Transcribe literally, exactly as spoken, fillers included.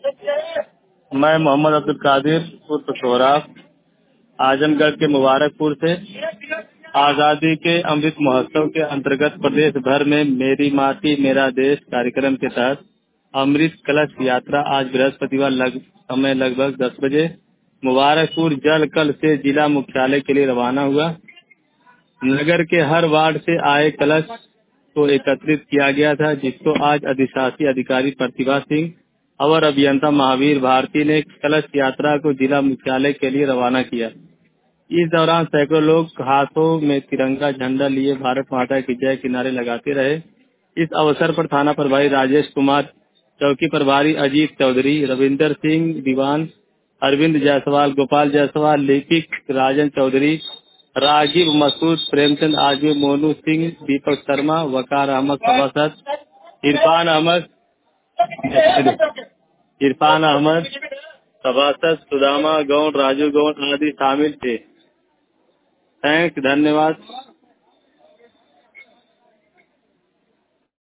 मैं मोहम्मद अब्दुल कादिर उर्फ सोहराब आजमगढ़ के मुबारकपुर से आज़ादी के अमृत महोत्सव के अंतर्गत प्रदेश भर में मेरी माटी मेरा देश कार्यक्रम के तहत अमृत कलश यात्रा आज बृहस्पतिवार लग, समय लगभग दस बजे मुबारकपुर जल कल से जिला मुख्यालय के लिए रवाना हुआ। नगर के हर वार्ड से आए कलश को एकत्रित किया गया था, जिसको आज अधिशासी अधिकारी प्रतिभा सिंह और अभियंता महावीर भारती ने कलश यात्रा को जिला मुख्यालय के लिए रवाना किया। इस दौरान सैकड़ों लोग हाथों में तिरंगा झंडा लिए भारत माता की जय के नारे लगाते रहे। इस अवसर पर थाना प्रभारी राजेश कुमार, चौकी प्रभारी अजीत चौधरी, रविंदर सिंह दीवान, अरविंद जायसवाल, गोपाल जायसवाल, लिपिक राजन चौधरी, राजीव मसूद, प्रेमचंद आजमी, मोनू सिंह, दीपक शर्मा, वकार अहमद सभासद, इरफान अहमद इरफान अहमद सभासद, सुदामा गौड़, राजू गौड़ आदि शामिल थे। थैंक्स, धन्यवाद।